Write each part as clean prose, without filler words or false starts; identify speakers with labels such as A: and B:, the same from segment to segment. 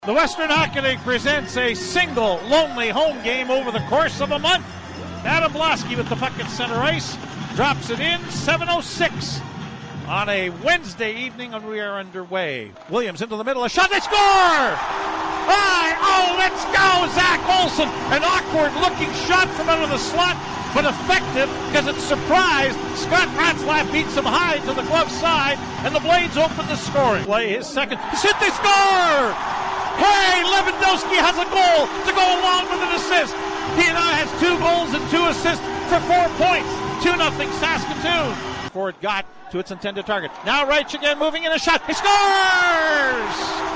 A: The Western Hockey League presents a single lonely home game over the course of a month. Adam Blosky with the puck at center ice, drops it in, 7:06 on a Wednesday evening, and we are underway. Williams into the middle, a shot, they score! Oh, let's go, Zach Olson! An awkward-looking shot from out of the slot, but effective because it surprised. Scott Ratzlaff beats him high to the glove side, and the Blades open the scoring. Play his second, hit, they score! Hey, Lewandowski has a goal to go along with an assist. He now has 2 goals and 2 assists for 4 points. 2-0 Saskatoon. Before it got to its intended target. Now Reich again moving in a shot. He scores!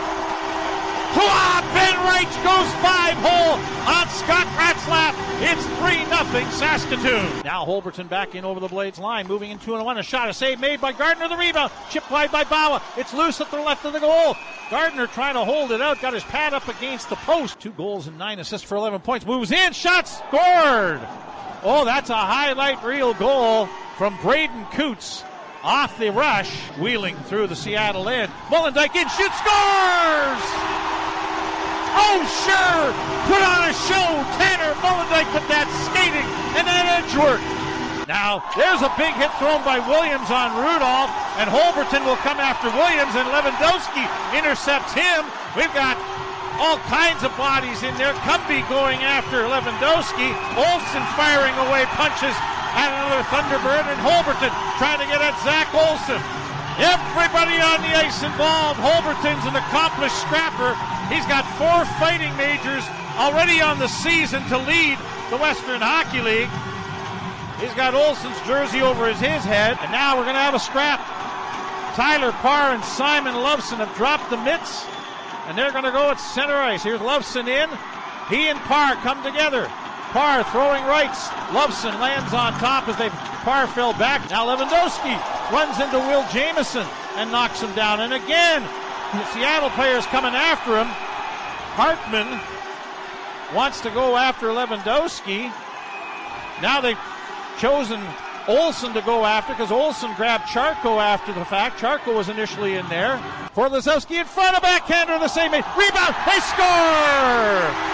A: Ben Reich goes 5-hole on Scott Ratzlaff. It's 3-0 Saskatoon. Now Holberton back in over the Blades line, moving in 2-1. A shot, a save made by Gardner. The rebound, chipped wide by Bauer. It's loose at the left of the goal. Gardner trying to hold it out, got his pad up against the post. 2 goals and 9 assists for 11 points. Moves in, shot, scored. Oh, that's a highlight reel goal from Braden Coots off the rush, wheeling through the Seattle end. Mullendijk in, shoots, scores! Oh, sure! Put on a show, Tanner Mullendijk with that skating and that edge work. Now, there's a big hit thrown by Williams on Rudolph, and Holberton will come after Williams, and Lewandowski intercepts him. We've got all kinds of bodies in there. Cumbie going after Lewandowski. Olson firing away punches at another Thunderbird, and Holberton trying to get at Zach Olson. Everybody on the ice involved. Holberton's an accomplished scrapper. He's got 4 fighting majors already on the season to lead the Western Hockey League. He's got Olson's jersey over his head, and now we're going to have a scrap. Tyler Parr and Simon Loveson have dropped the mitts, and they're going to go at center ice. Here's Loveson in. He and Parr come together. Parr throwing rights. Loveson lands on top as Parr fell back. Now Lewandowski runs into Will Jamieson and knocks him down. And again, the Seattle players coming after him. Hartman wants to go after Lewandowski. Now they've chosen Olson to go after because Olson grabbed Charco after the fact. Charco was initially in there. For Lazowski in front, of backhander, the same rebound. They score!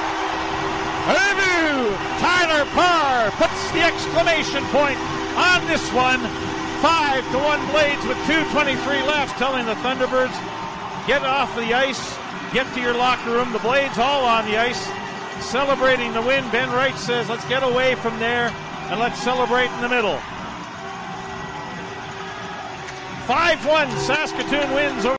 A: Tyler Parr puts the exclamation point on this one. 5-1 Blades with 2:23 left, telling the Thunderbirds, get off the ice, get to your locker room. The Blades all on the ice, celebrating the win. Ben Wright says, let's get away from there and let's celebrate in the middle. 5-1 Saskatoon wins over